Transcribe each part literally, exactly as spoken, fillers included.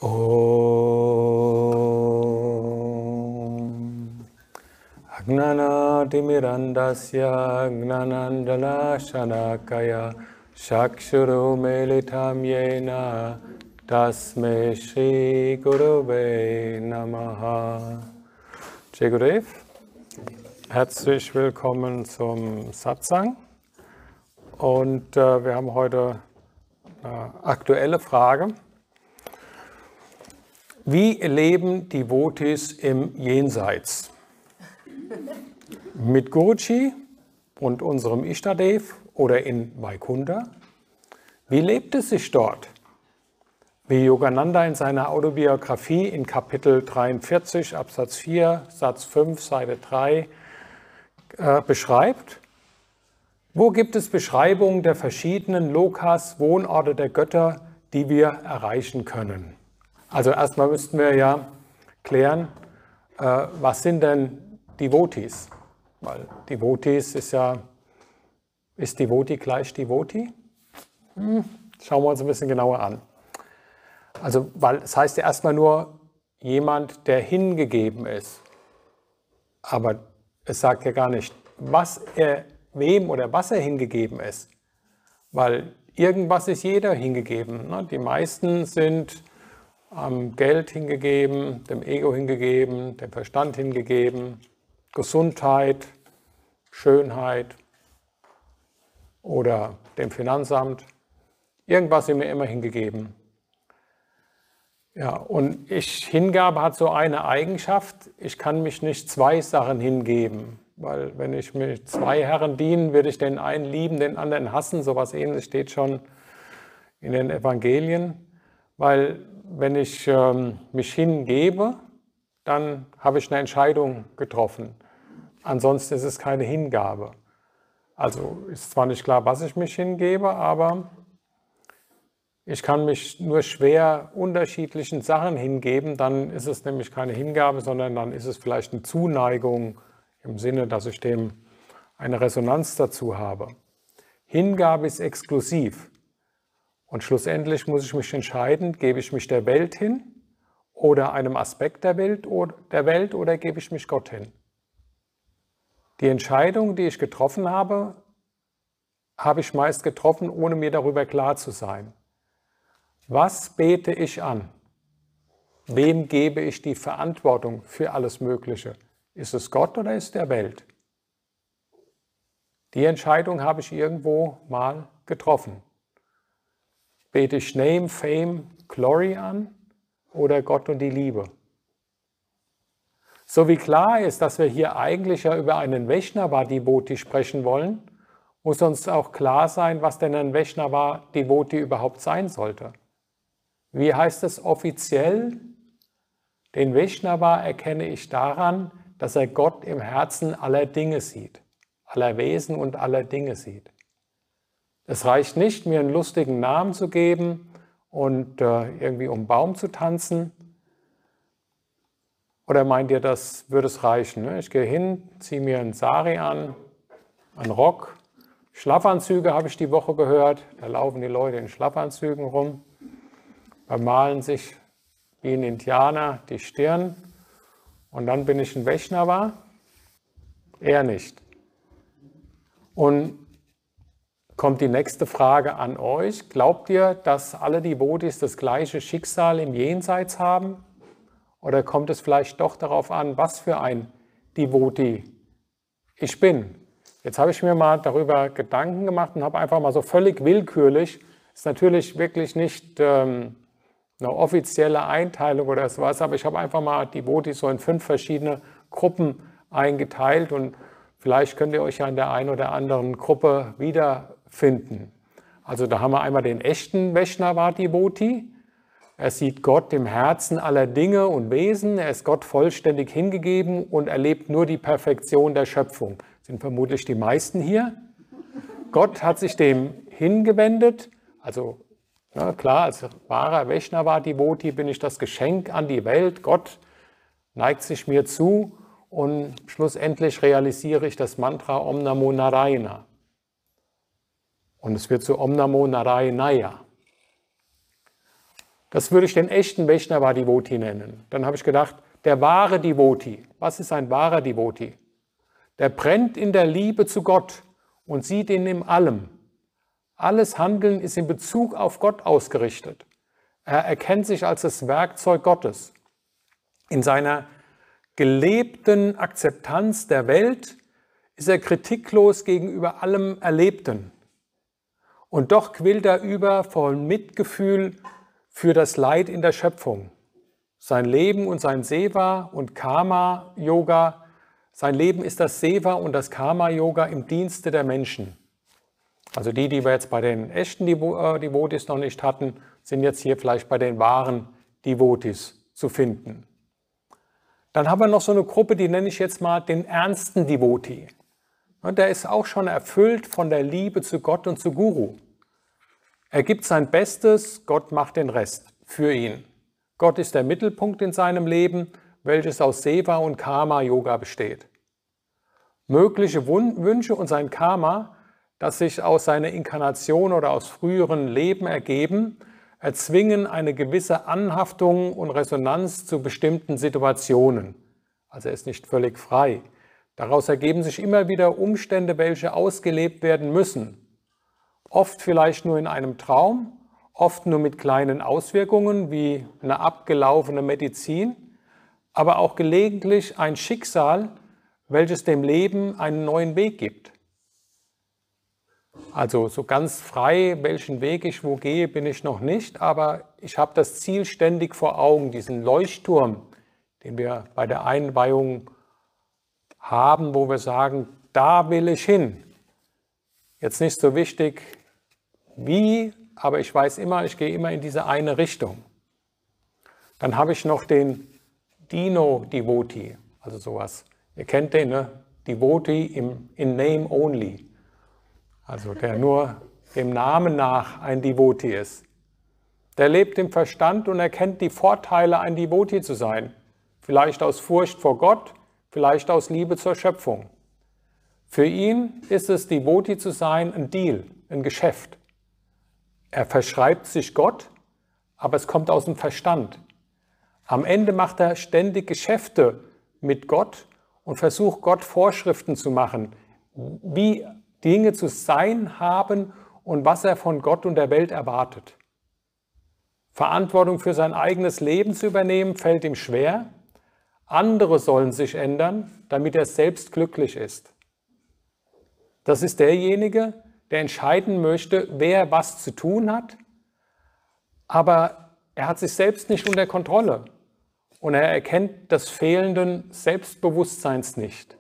Om Agnanatimirandasya Gnanandala Shanakaya Shakshuru Melitam Yena Tasme Shri Gurave Namaha. Jai Gurudev, herzlich willkommen zum Satsang. Und äh, wir haben heute eine aktuelle Frage. Wie leben Devotees im Jenseits? Mit Guruji und unserem Ishtadev oder in Vaikuntha? Wie lebt es sich dort? Wie Yogananda in seiner Autobiografie in Kapitel dreiundvierzig, Absatz vier, Satz fünf, Seite drei äh, beschreibt. Wo gibt es Beschreibungen der verschiedenen Lokas, Wohnorte der Götter, die wir erreichen können? Also erstmal müssten wir ja klären, äh, was sind denn Devotees? Weil Devotees ist ja, ist Devotee gleich Devotee? Hm, schauen wir uns ein bisschen genauer an. Also, weil es heißt ja erstmal nur jemand, der hingegeben ist. Aber es sagt ja gar nicht, was er, wem oder was er hingegeben ist. Weil irgendwas ist jeder hingegeben. Ne? Die meisten sind am Geld hingegeben, dem Ego hingegeben, dem Verstand hingegeben, Gesundheit, Schönheit oder dem Finanzamt. Irgendwas sind mir immer hingegeben. Ja, und ich, Hingabe hat so eine Eigenschaft, ich kann mich nicht zwei Sachen hingeben. Weil wenn ich mich zwei Herren dienen, würde ich den einen lieben, den anderen hassen. So etwas Ähnliches steht schon in den Evangelien. Weil wenn ich ähm, mich hingebe, dann habe ich eine Entscheidung getroffen. Ansonsten ist es keine Hingabe. Also ist zwar nicht klar, was ich mich hingebe, aber ich kann mich nur schwer unterschiedlichen Sachen hingeben. Dann ist es nämlich keine Hingabe, sondern dann ist es vielleicht eine Zuneigung im Sinne, dass ich dem eine Resonanz dazu habe. Hingabe ist exklusiv. Und schlussendlich muss ich mich entscheiden, gebe ich mich der Welt hin oder einem Aspekt der Welt oder, der Welt, oder gebe ich mich Gott hin. Die Entscheidung, die ich getroffen habe, habe ich meist getroffen, ohne mir darüber klar zu sein. Was bete ich an? Wem gebe ich die Verantwortung für alles Mögliche? Ist es Gott oder ist es der Welt? Die Entscheidung habe ich irgendwo mal getroffen. Bete ich Name, Fame, Glory an oder Gott und die Liebe? So wie klar ist, dass wir hier eigentlich ja über einen Vaishnava-Devotee sprechen wollen, muss uns auch klar sein, was denn ein Vaishnava-Devotee überhaupt sein sollte. Wie heißt es offiziell? Den Vaishnava erkenne ich daran, dass er Gott im Herzen aller Dinge sieht, aller Wesen und aller Dinge sieht. Es reicht nicht, mir einen lustigen Namen zu geben und äh, irgendwie um den Baum zu tanzen. Oder meint ihr, das würde es reichen? Ne? Ich gehe hin, ziehe mir einen Sari an, einen Rock. Schlafanzüge habe ich die Woche gehört. Da laufen die Leute in Schlafanzügen rum, bemalen sich wie ein Indianer die Stirn. Und dann bin ich ein Vaishnava? Eher nicht. Und kommt die nächste Frage an euch. Glaubt ihr, dass alle Devotees das gleiche Schicksal im Jenseits haben? Oder kommt es vielleicht doch darauf an, was für ein Devotee ich bin? Jetzt habe ich mir mal darüber Gedanken gemacht und habe einfach mal so völlig willkürlich, ist natürlich wirklich nicht ähm, eine offizielle Einteilung oder sowas, aber ich habe einfach mal Devotees so in fünf verschiedene Gruppen eingeteilt und vielleicht könnt ihr euch ja in der einen oder anderen Gruppe wiederfinden. Also da haben wir einmal den echten Vaishnava-Devotee. Er sieht Gott im Herzen aller Dinge und Wesen. Er ist Gott vollständig hingegeben und erlebt nur die Perfektion der Schöpfung. Das sind vermutlich die meisten hier. Gott hat sich dem hingewendet. Also na klar, als wahrer Vaishnava-Devotee bin ich das Geschenk an die Welt. Gott neigt sich mir zu. Und schlussendlich realisiere ich das Mantra Om Namo Narayana. Und es wird zu Om Namo Narayanaya. Das würde ich den echten Vaishnava Devotee nennen. Dann habe ich gedacht, der wahre Devotee. Was ist ein wahrer Devotee? Der brennt in der Liebe zu Gott und sieht ihn in allem. Alles Handeln ist in Bezug auf Gott ausgerichtet. Er erkennt sich als das Werkzeug Gottes. In seiner gelebten Akzeptanz der Welt ist er kritiklos gegenüber allem Erlebten. Und doch quillt er über voll Mitgefühl für das Leid in der Schöpfung. Sein Leben und sein Seva und Karma-Yoga, sein Leben ist das Seva und das Karma-Yoga im Dienste der Menschen. Also die, die wir jetzt bei den echten Devotees noch nicht hatten, sind jetzt hier vielleicht bei den wahren Devotees zu finden. Dann haben wir noch so eine Gruppe, die nenne ich jetzt mal den ernsten Devotee. Und der ist auch schon erfüllt von der Liebe zu Gott und zu Guru. Er gibt sein Bestes, Gott macht den Rest für ihn. Gott ist der Mittelpunkt in seinem Leben, welches aus Seva und Karma-Yoga besteht. Mögliche Wünsche und sein Karma, das sich aus seiner Inkarnation oder aus früheren Leben ergeben, erzwingen eine gewisse Anhaftung und Resonanz zu bestimmten Situationen. Also er ist nicht völlig frei. Daraus ergeben sich immer wieder Umstände, welche ausgelebt werden müssen. Oft vielleicht nur in einem Traum, oft nur mit kleinen Auswirkungen wie eine abgelaufene Medizin, aber auch gelegentlich ein Schicksal, welches dem Leben einen neuen Weg gibt. Also so ganz frei, welchen Weg ich wo gehe, bin ich noch nicht, aber ich habe das Ziel ständig vor Augen, diesen Leuchtturm, den wir bei der Einweihung haben, wo wir sagen, da will ich hin. Jetzt nicht so wichtig wie, aber ich weiß immer, ich gehe immer in diese eine Richtung. Dann habe ich noch den Dino-Devotee, also sowas. Ihr kennt den, ne? Devotee im, in Name Only. Also der nur dem Namen nach ein Devotee ist. Der lebt im Verstand und erkennt die Vorteile, ein Devotee zu sein. Vielleicht aus Furcht vor Gott, vielleicht aus Liebe zur Schöpfung. Für ihn ist es, Devotee zu sein, ein Deal, ein Geschäft. Er verschreibt sich Gott, aber es kommt aus dem Verstand. Am Ende macht er ständig Geschäfte mit Gott und versucht Gott Vorschriften zu machen, wie Dinge zu sein haben und was er von Gott und der Welt erwartet. Verantwortung für sein eigenes Leben zu übernehmen, fällt ihm schwer. Andere sollen sich ändern, damit er selbst glücklich ist. Das ist derjenige, der entscheiden möchte, wer was zu tun hat, aber er hat sich selbst nicht unter Kontrolle und er erkennt das fehlenden Selbstbewusstseins nicht.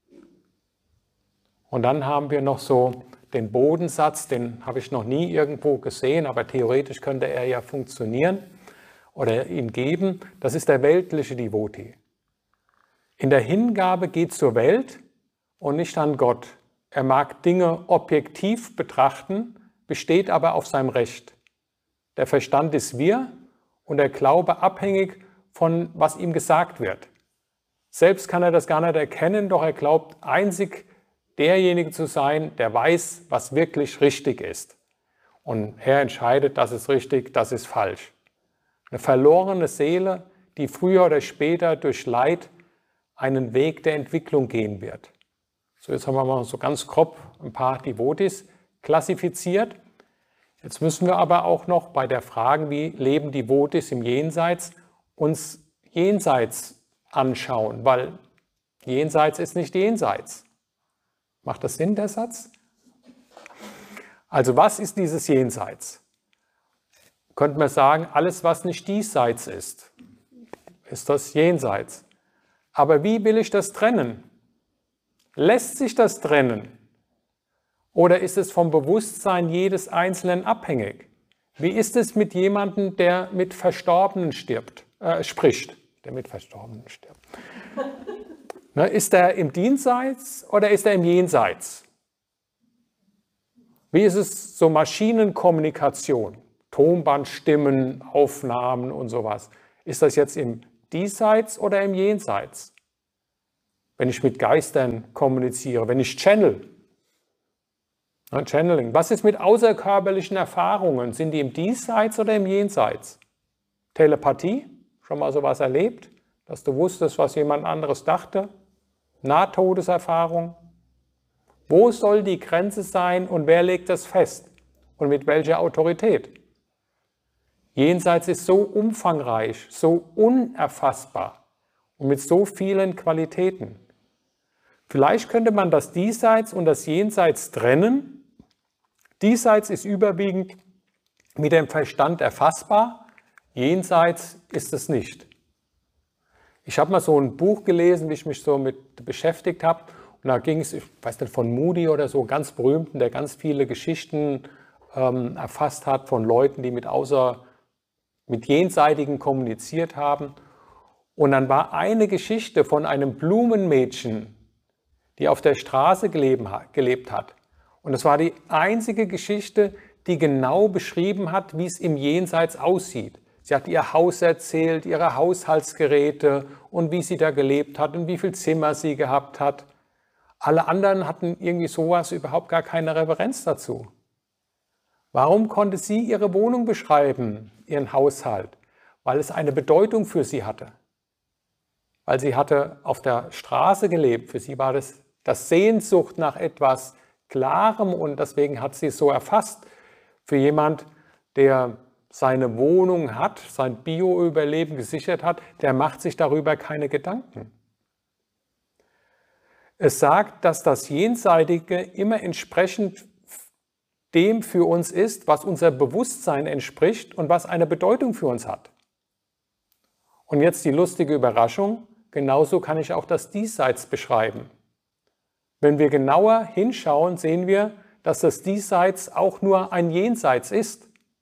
Und dann haben wir noch so den Bodensatz, den habe ich noch nie irgendwo gesehen, aber theoretisch könnte er ja funktionieren oder ihn geben. Das ist der weltliche Devotee. In der Hingabe geht zur Welt und nicht an Gott. Er mag Dinge objektiv betrachten, besteht aber auf seinem Recht. Der Verstand ist wir und der Glaube abhängig von was ihm gesagt wird. Selbst kann er das gar nicht erkennen, doch er glaubt einzig derjenige zu sein, der weiß, was wirklich richtig ist. Und er entscheidet, das ist richtig, das ist falsch. Eine verlorene Seele, die früher oder später durch Leid einen Weg der Entwicklung gehen wird. So, jetzt haben wir mal so ganz grob ein paar Devotees klassifiziert. Jetzt müssen wir aber auch noch bei der Frage, wie leben Devotees im Jenseits, uns Jenseits anschauen, weil Jenseits ist nicht Jenseits. Macht das Sinn, der Satz? Also was ist dieses Jenseits? Könnte man sagen, alles, was nicht diesseits ist, ist das Jenseits. Aber wie will ich das trennen? Lässt sich das trennen? Oder ist es vom Bewusstsein jedes Einzelnen abhängig? Wie ist es mit jemandem, der mit Verstorbenen stirbt, äh, spricht? Der mit Verstorbenen stirbt. Ne, ist er im Diesseits oder ist er im Jenseits? Wie ist es so Maschinenkommunikation? Tonbandstimmen, Aufnahmen und sowas. Ist das jetzt im Diesseits oder im Jenseits? Wenn ich mit Geistern kommuniziere, wenn ich channel, ne, Channeling. Was ist mit außerkörperlichen Erfahrungen? Sind die im Diesseits oder im Jenseits? Telepathie? Schon mal sowas erlebt? Dass du wusstest, was jemand anderes dachte? Nahtodeserfahrung? Wo soll die Grenze sein und wer legt das fest? Und mit welcher Autorität? Jenseits ist so umfangreich, so unerfassbar und mit so vielen Qualitäten. Vielleicht könnte man das Diesseits und das Jenseits trennen. Diesseits ist überwiegend mit dem Verstand erfassbar, Jenseits ist es nicht. Ich habe mal so ein Buch gelesen, wie ich mich so mit beschäftigt habe. Und da ging es, ich weiß nicht, von Moody oder so, ganz berühmten, der ganz viele Geschichten ähm, erfasst hat von Leuten, die mit außer, mit Jenseitigen kommuniziert haben. Und dann war eine Geschichte von einem Blumenmädchen, die auf der Straße gelebt hat. Und es war die einzige Geschichte, die genau beschrieben hat, wie es im Jenseits aussieht. Sie hat ihr Haus erzählt, ihre Haushaltsgeräte und wie sie da gelebt hat und wie viele Zimmer sie gehabt hat. Alle anderen hatten irgendwie sowas, überhaupt gar keine Referenz dazu. Warum konnte sie ihre Wohnung beschreiben, ihren Haushalt? Weil es eine Bedeutung für sie hatte. Weil sie hatte auf der Straße gelebt. Für sie war das, das Sehnsucht nach etwas Klarem und deswegen hat sie es so erfasst. Für jemand, der seine Wohnung hat, sein Bio-Überleben gesichert hat, der macht sich darüber keine Gedanken. Es sagt, dass das Jenseitige immer entsprechend dem für uns ist, was unser Bewusstsein entspricht und was eine Bedeutung für uns hat. Und jetzt die lustige Überraschung, genauso kann ich auch das Diesseits beschreiben. Wenn wir genauer hinschauen, sehen wir, dass das Diesseits auch nur ein Jenseits ist.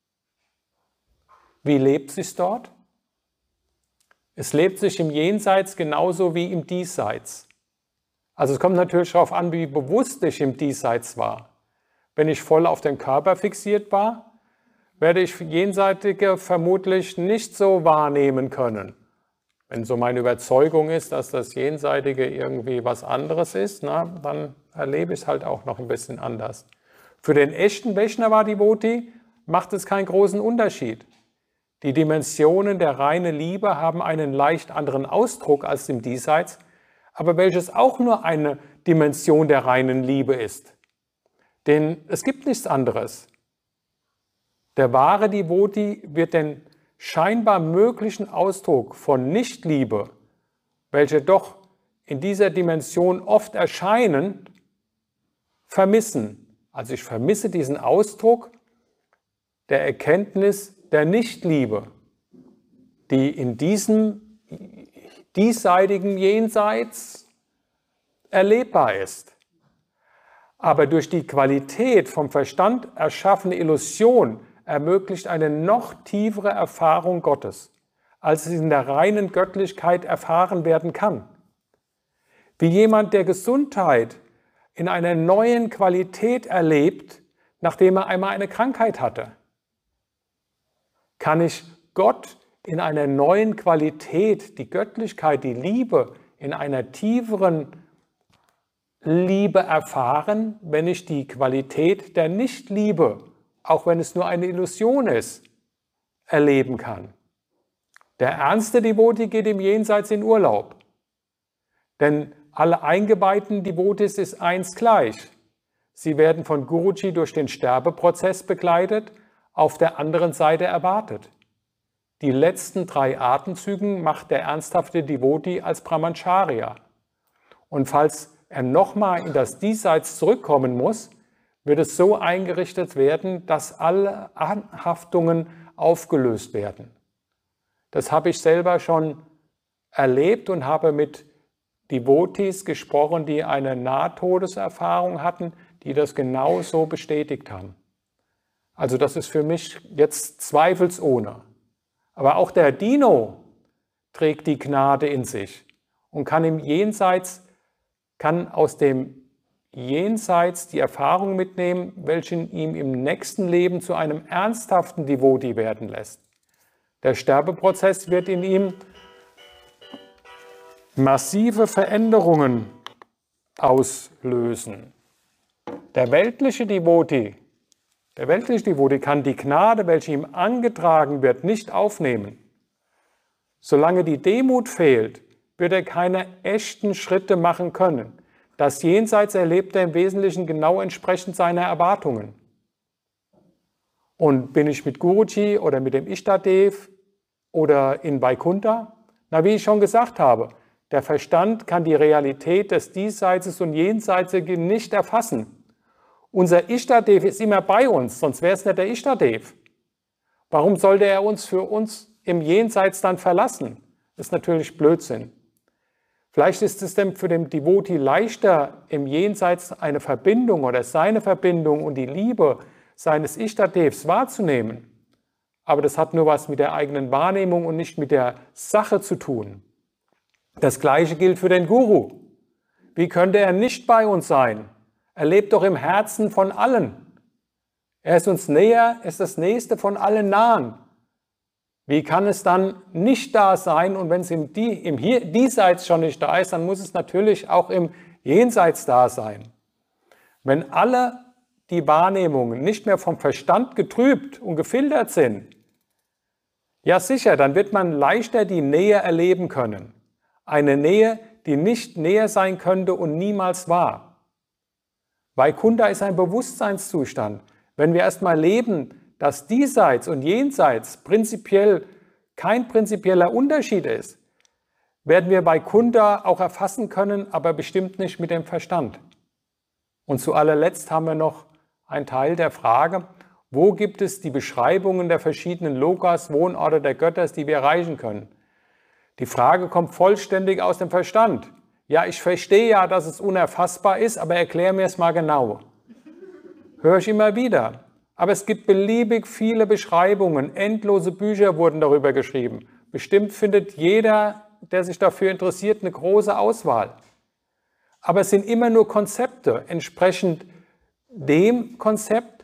Wie lebt sich dort? Es lebt sich im Jenseits genauso wie im Diesseits. Also es kommt natürlich darauf an, wie bewusst ich im Diesseits war. Wenn ich voll auf den Körper fixiert war, werde ich Jenseitige vermutlich nicht so wahrnehmen können. Wenn so meine Überzeugung ist, dass das Jenseitige irgendwie was anderes ist, na, dann erlebe ich es halt auch noch ein bisschen anders. Für den echten Vaishnava-Devotee macht es keinen großen Unterschied. Die Dimensionen der reinen Liebe haben einen leicht anderen Ausdruck als im Diesseits, aber welches auch nur eine Dimension der reinen Liebe ist. Denn es gibt nichts anderes. Der wahre Devotee wird den scheinbar möglichen Ausdruck von Nichtliebe, welche doch in dieser Dimension oft erscheinen, vermissen. Also ich vermisse diesen Ausdruck der Erkenntnis der Nichtliebe, die in diesem diesseitigen Jenseits erlebbar ist. Aber durch die Qualität vom Verstand erschaffene Illusion ermöglicht eine noch tiefere Erfahrung Gottes, als es in der reinen Göttlichkeit erfahren werden kann. Wie jemand, der Gesundheit in einer neuen Qualität erlebt, nachdem er einmal eine Krankheit hatte. Kann ich Gott in einer neuen Qualität, die Göttlichkeit, die Liebe, in einer tieferen Liebe erfahren, wenn ich die Qualität der Nichtliebe, auch wenn es nur eine Illusion ist, erleben kann. Der ernste Devotee geht im Jenseits in Urlaub, denn alle eingeweihten Devotees ist eins gleich. Sie werden von Guruji durch den Sterbeprozess begleitet, auf der anderen Seite erwartet. Die letzten drei Atemzügen macht der ernsthafte Devotee als Brahmacharya. Und falls er nochmal in das Diesseits zurückkommen muss, wird es so eingerichtet werden, dass alle Anhaftungen aufgelöst werden. Das habe ich selber schon erlebt und habe mit Devotees gesprochen, die eine Nahtodeserfahrung hatten, die das genau so bestätigt haben. Also das ist für mich jetzt zweifelsohne. Aber auch der Dino trägt die Gnade in sich und kann im Jenseits, kann aus dem Jenseits die Erfahrung mitnehmen, welche ihm im nächsten Leben zu einem ernsthaften Devotee werden lässt. Der Sterbeprozess wird in ihm massive Veränderungen auslösen. Der weltliche Devotee, der weltliche Devotee kann die Gnade, welche ihm angetragen wird, nicht aufnehmen. Solange die Demut fehlt, wird er keine echten Schritte machen können. Das Jenseits erlebt er im Wesentlichen genau entsprechend seiner Erwartungen. Und bin ich mit Guruji oder mit dem Ishtadev oder in Vaikuntha? Na, wie ich schon gesagt habe, der Verstand kann die Realität des Diesseits und Jenseitigen nicht erfassen. Unser Ishtadev ist immer bei uns, sonst wäre es nicht der Ishtadev. Warum sollte er uns für uns im Jenseits dann verlassen? Das ist natürlich Blödsinn. Vielleicht ist es dem für den Devotee leichter, im Jenseits eine Verbindung oder seine Verbindung und die Liebe seines Ishtadevs wahrzunehmen. Aber das hat nur was mit der eigenen Wahrnehmung und nicht mit der Sache zu tun. Das Gleiche gilt für den Guru. Wie könnte er nicht bei uns sein? Er lebt doch im Herzen von allen. Er ist uns näher, ist das Nächste von allen nahen. Wie kann es dann nicht da sein? Und wenn es im, im Hier, Diesseits schon nicht da ist, dann muss es natürlich auch im Jenseits da sein. Wenn alle die Wahrnehmungen nicht mehr vom Verstand getrübt und gefiltert sind, ja sicher, dann wird man leichter die Nähe erleben können. Eine Nähe, die nicht näher sein könnte und niemals war. Vaikuntha ist ein Bewusstseinszustand. Wenn wir erstmal leben, dass Diesseits und Jenseits prinzipiell kein prinzipieller Unterschied ist, werden wir Vaikuntha auch erfassen können, aber bestimmt nicht mit dem Verstand. Und zu allerletzt haben wir noch einen Teil der Frage, wo gibt es die Beschreibungen der verschiedenen Lokas, Wohnorte der Götter, die wir erreichen können? Die Frage kommt vollständig aus dem Verstand. Ja, ich verstehe ja, dass es unerfassbar ist, aber erklär mir es mal genau. Höre ich immer wieder. Aber es gibt beliebig viele Beschreibungen, endlose Bücher wurden darüber geschrieben. Bestimmt findet jeder, der sich dafür interessiert, eine große Auswahl. Aber es sind immer nur Konzepte, entsprechend dem Konzept,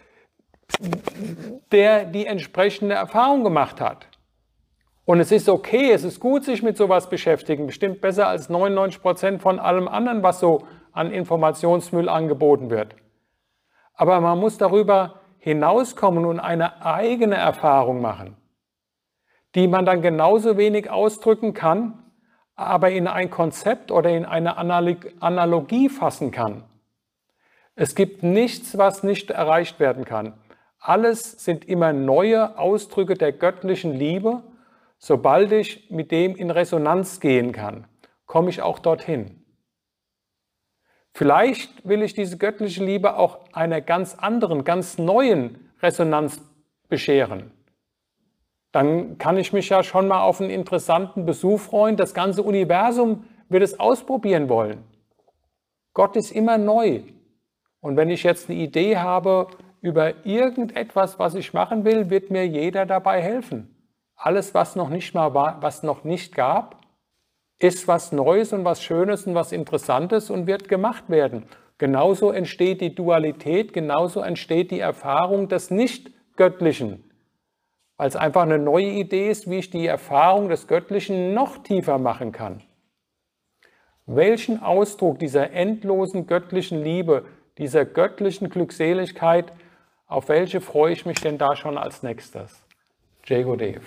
der die entsprechende Erfahrung gemacht hat. Und es ist okay, es ist gut, sich mit sowas beschäftigen, bestimmt besser als neunundneunzig Prozent von allem anderen, was so an Informationsmüll angeboten wird. Aber man muss darüber hinauskommen und eine eigene Erfahrung machen, die man dann genauso wenig ausdrücken kann, aber in ein Konzept oder in eine Analogie fassen kann. Es gibt nichts, was nicht erreicht werden kann. Alles sind immer neue Ausdrücke der göttlichen Liebe. Sobald ich mit dem in Resonanz gehen kann, komme ich auch dorthin. Vielleicht will ich diese göttliche Liebe auch einer ganz anderen, ganz neuen Resonanz bescheren. Dann kann ich mich ja schon mal auf einen interessanten Besuch freuen. Das ganze Universum wird es ausprobieren wollen. Gott ist immer neu. Und wenn ich jetzt eine Idee habe über irgendetwas, was ich machen will, wird mir jeder dabei helfen. Alles, was noch nicht mal war, was noch nicht gab, ist was Neues und was Schönes und was Interessantes und wird gemacht werden. Genauso entsteht die Dualität, genauso entsteht die Erfahrung des Nicht-Göttlichen, weil es einfach eine neue Idee ist, wie ich die Erfahrung des Göttlichen noch tiefer machen kann. Welchen Ausdruck dieser endlosen göttlichen Liebe, dieser göttlichen Glückseligkeit, auf welche freue ich mich denn da schon als nächstes? Jai Gurudev.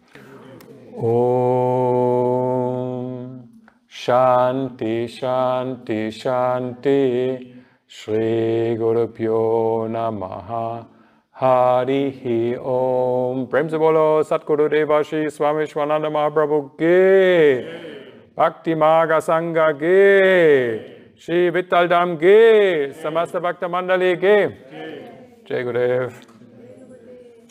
Om Shanti Shanti Shanti Shri Guru Pyo Namaha Harihi Om. Prem se bolo Satguru Deva Shri Swami Shwananda Mahaprabhu Ge Bhakti Maga Sangha Ge Shri Vittal Dham Ge Samasta Bhakta Mandali Ge Jai Gurudev.